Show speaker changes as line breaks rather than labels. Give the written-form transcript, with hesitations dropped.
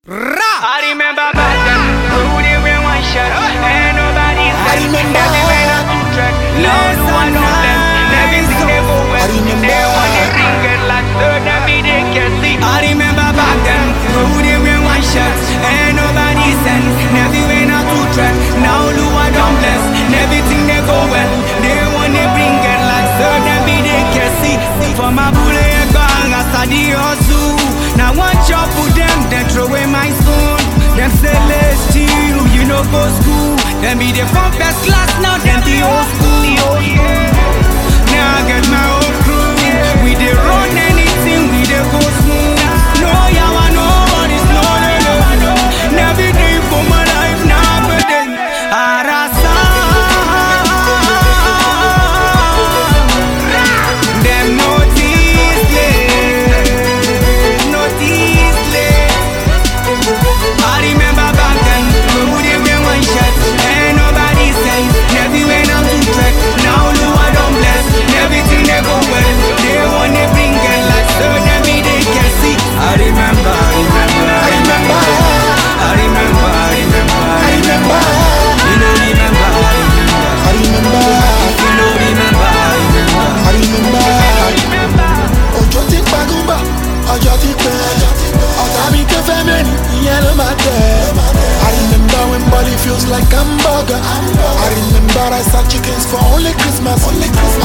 I remember back then, Rudy with one shot, and nobody said, everywhere not to track, now no one no left, everything they go well, they want to bring it like third, every day can see. I remember back then, Rudy with one shot, and nobody said, everywhere not to track, now no one don't bless, everything they go well, they want to bring it like third, every day can see. For my bullet, I study hustle. Now one chop with them, then throw away my spoon. Them say let's steal, you know go school. Them be the from first class, now them the old school. Now I get my own crew. We dey run anything, we dey go smooth. No yawa, no worries, no. Never day for my life, now but then Arasa. Them I remember back then, when we did win one shot, and nobody says, everywhere not to track. Now no I don't bless, everything they go well. They want to bring it like so every day can see. I remember. You know remember.
Ojo ti pagumba, ojo ti pẹ́. Ọ̀tá mi tó fẹ́ mẹ́rin, ìyẹn ló máa tẹ̀. I remember when body feels like hamburger. I remember I saw chickens for only Christmas.